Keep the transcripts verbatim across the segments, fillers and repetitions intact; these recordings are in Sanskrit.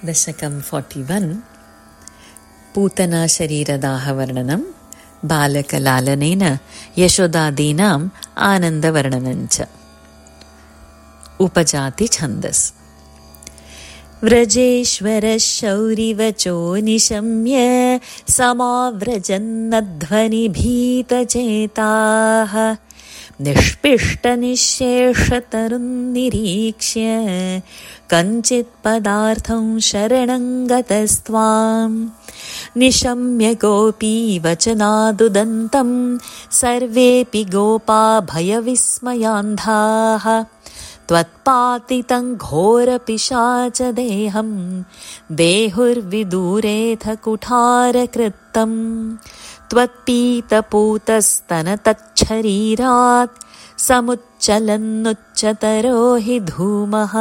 दशकं फोर्टि वन् पूतना शरीरदाहवर्णनं बालकलालनेन यशोदादीनाम् आनन्दवर्णनञ्च। उपजाति छन्दस्। व्रजेश्वरः शौरिवचो निशम्य समाव्रजन्नध्वनिभीतचेताः निष्पिष्टनिःशेषतरुन्निरीक्ष्य कञ्चित् पदार्थं शरणं गतस्त्वाम् निशम्य गोपी वचनादुदन्तं सर्वेऽपि गोपा भयविस्मयान्धाः त्वत्पातितं घोरपिशाचदेहं देहुर्विदूरेऽथ कुठारकृत्तम् त्वत्पीतपूतस्तनतच्छरीरात् समुच्चलन्नुच्चतरो हि धूमः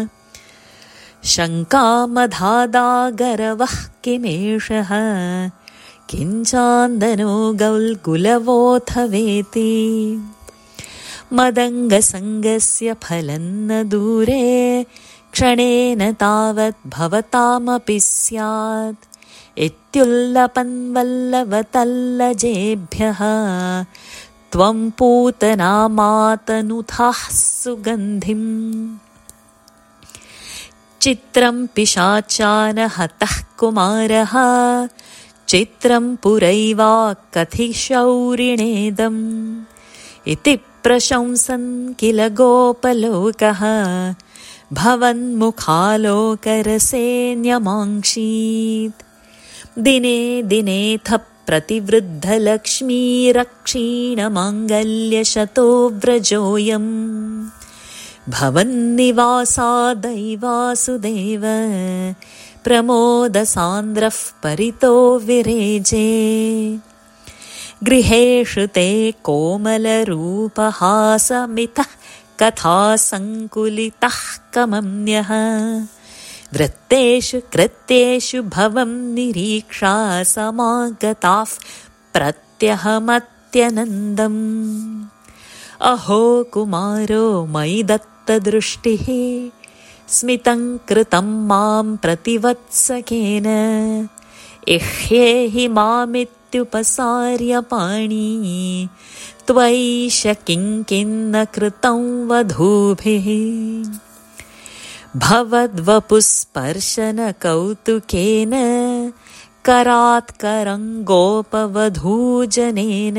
शङ्कामधादागरवः किमेषः किञ्चान्दनो गौल्गुलवोऽथ वेति मदङ्गसङ्गस्य फलं न दूरे क्षणेन तावत् भवतामपि स्यात् इत्युल्लपन्वल्लवतल्लजेभ्यः त्वं पूतनामातनुथाः सुगन्धिम् चित्रं पिशाचानहतः कुमारः चित्रं पुरैवा कथिशौरिणेदम् इति प्रशंसन् किल गोपलोकः भवन्मुखालोकरसेऽन्यमाङ्क्षीत् दिने दिनेऽथ प्रतिवृद्धलक्ष्मीरक्षीणमाङ्गल्यशतो व्रजोऽयम् भवन्निवासादैवासुदेव प्रमोदसान्द्रः परितो विरेजे गृहेषु ते कोमलरूपहासमितः कथासङ्कुलितः कमन्यः वृत्तेषु कृत्येषु भवं निरीक्षा समागताः प्रत्यहमत्यनन्दम् अहो कुमारो मयि दत्तदृष्टिः स्मितं कृतं मां प्रतिवत्सकेन इह्येहि मामित्युपसार्यपाणी त्वयैष किङ्किन्न कृतं वधूभिः भवद्वपुस्पर्शनकौतुकेन करात्करं गोपवधूजनेन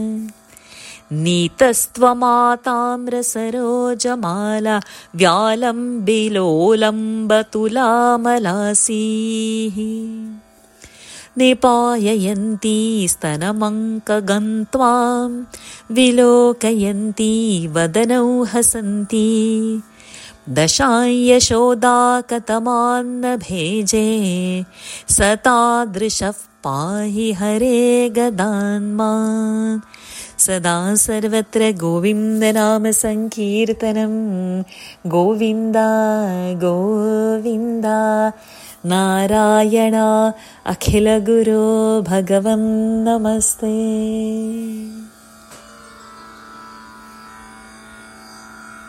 नीतस्त्वमाताम्रसरोजमाला व्यालम्बिलोलम्बतुलामलासीः निपाययन्ती स्तनमङ्कगन्त्वां विलोकयन्ती वदनौ हसन्ती दशायशोदा कतमान्न भेजे सतादृशः पाहि हरे गदान्मान् सदा सर्वत्र गोविन्दनाम संकीर्तनं गोविन्द गोविन्द नारायण अखिलगुरो भगवन् नमस्ते।